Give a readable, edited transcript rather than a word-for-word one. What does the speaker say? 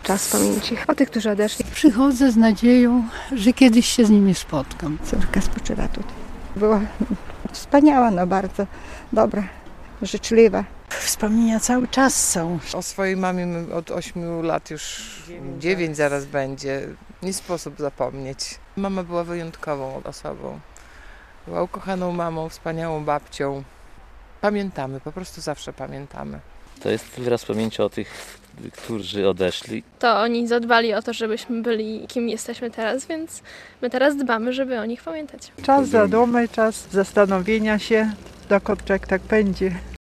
czas pamięci o tych, którzy odeszli. Przychodzę z nadzieją, że kiedyś się z nimi spotkam. Córka spoczywa tutaj. Była wspaniała, no bardzo dobra, życzliwa. Wspomnienia cały czas są. O swojej mamie od 8 lat już 9 zaraz będzie. Nie sposób zapomnieć. Mama była wyjątkową osobą. Była ukochaną mamą, wspaniałą babcią. Pamiętamy, po prostu zawsze pamiętamy. To jest wyraz pamięci o tych, którzy odeszli. To oni zadbali o to, żebyśmy byli kim jesteśmy teraz, więc my teraz dbamy, żeby o nich pamiętać. Czas zadumy, czas zastanowienia się, dokąd tak będzie.